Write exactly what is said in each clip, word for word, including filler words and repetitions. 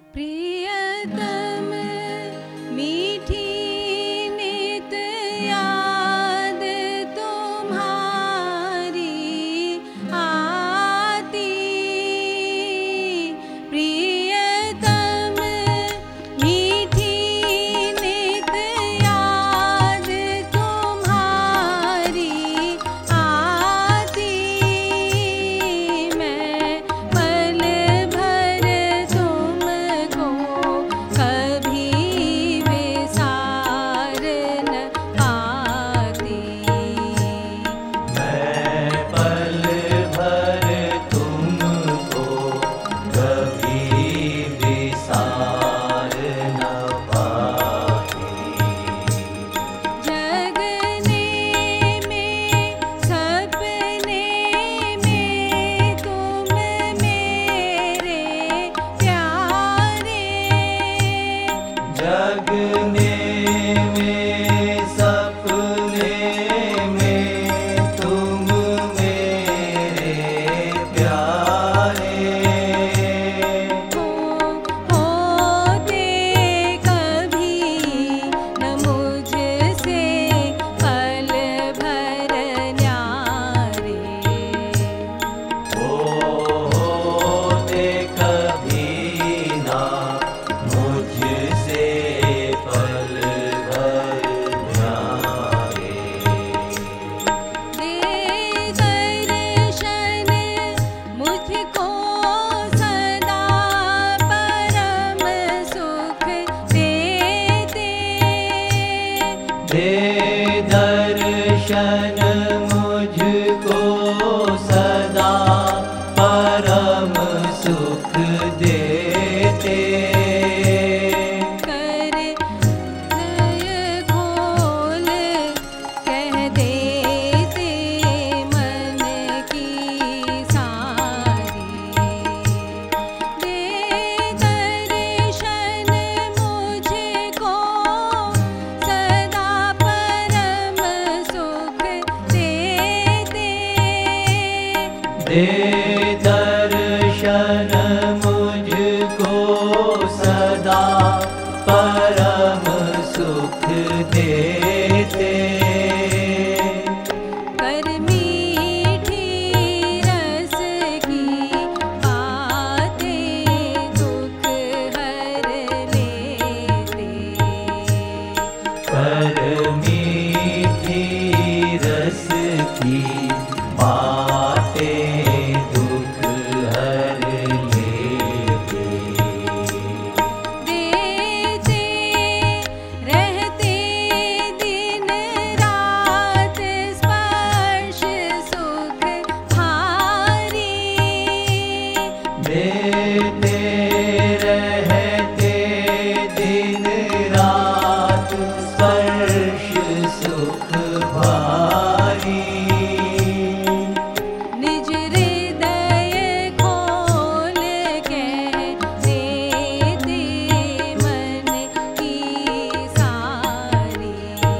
प्रियतम मीठी नित याद तुम्हारी आती। प्रियतम मीठी नित याद तुम्हारी आती। मैं पल भर तुमको कभी विसार न पाती। मैं पल भर तुमको कभी विसार न पाती। जगने में सपने में तुम मेरे प्यारे। जगने में सपने में तुम मेरे प्यारे। हो होते कभी न मुझसे पल भर न्यारे। हो होते कभी ना मुझसे पल भर न्यारे। दे दर्शन मुझको सदा परम सुख देते। दे दर्शन मुझको सदा परम सुख देते। कर हृदय खोल कह देते मन की सारी। दे दर्शन मुझको सदा परम सुख देते। दे दर्शन मुझको सदा परम सुख देते। कर मीठी रस की बातें दुख हर लेते। पर मीठी रस की बातें दुख हर लेते। देते रहते दिन रात स्पर्श सुख भारी। देते रहते दिन रात स्पर्श सुख भारी। निज हृदय खोल कह देते मन की सारी।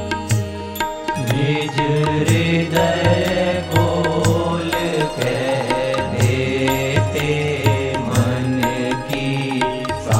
निज हृदय खोल कह देते मन की सारी।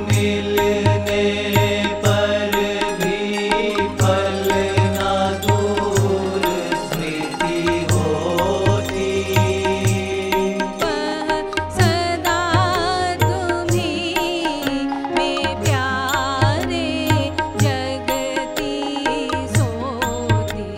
मिलने पर भी पल ना दूर स्मृति होती। वह सदा तुम्हीं में प्यारे जगती सोती।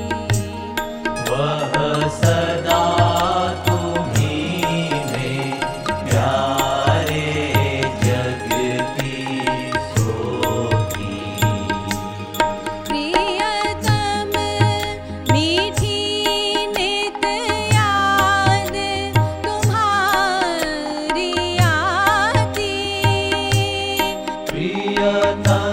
वह सदा तुम्हीं में प्यारे जगती सोती। प्रियतम मीठी नित याद तुम्हारी आती। प्रियतम